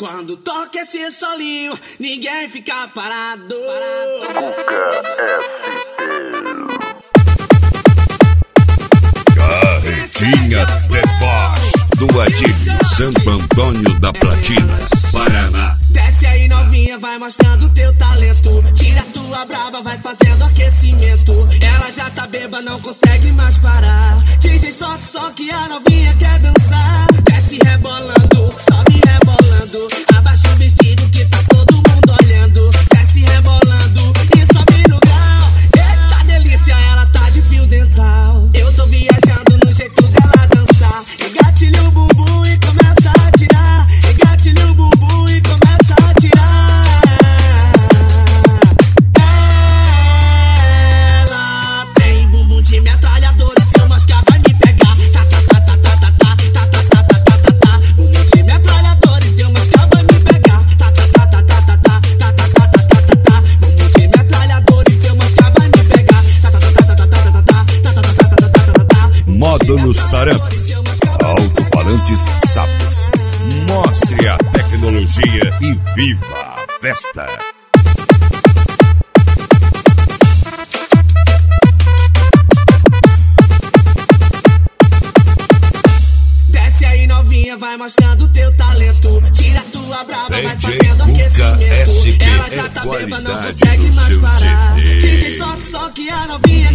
Quando toca esse solinho, ninguém fica parado. Carretinha Deboche do Adílio Santo Antônio da Platina, Paraná. Desce aí novinha, vai mostrando teu talento. Tira tua braba, vai fazendo aquecimento. Ela já tá beba, não consegue mais parar. DJ solta só que a novinha quer dançar. Desce rebolando, sobe rebolando. Abaixa o vestido que tá todo mundo olhando. Desce rebolando e sobe no grau. Eita delícia, ela tá de fio dental. Eu tô viajando no jeito dela dançar. Engatilha o bumbum e começa a tirar. Engatilha o bumbum e começa a tirar. Ela tem bumbum de metralhadora. Se eu moscar vai me pegar. Tá, tá, tá, tá, tá, tá, tá, tá, tá, tá, tá, tá, tá, tá. Bumbum de metralhadora. Se eu moscar vai me pegar. Tá, tá, tá, tá, tá, tá, tá, tá, tá, tá, tá, tá, tá, tá. Bumbum de metralhadora. Se eu moscar vai me pegar. Tá, tá, tá, tá, tá, tá, tá, tá, tá, tá, tá, tá, tá, tá, tá. Módulos Tarampes, alto-falantes Sapos. Mostre a tecnologia e viva a festa. Desce aí novinha, vai mostrando teu talento. Tira tua braba, vai DJ fazendo Cuca aquecimento. SP Ela já é tá beba, não qualidade consegue no mais seu parar. CD. DJ solta só que a novinha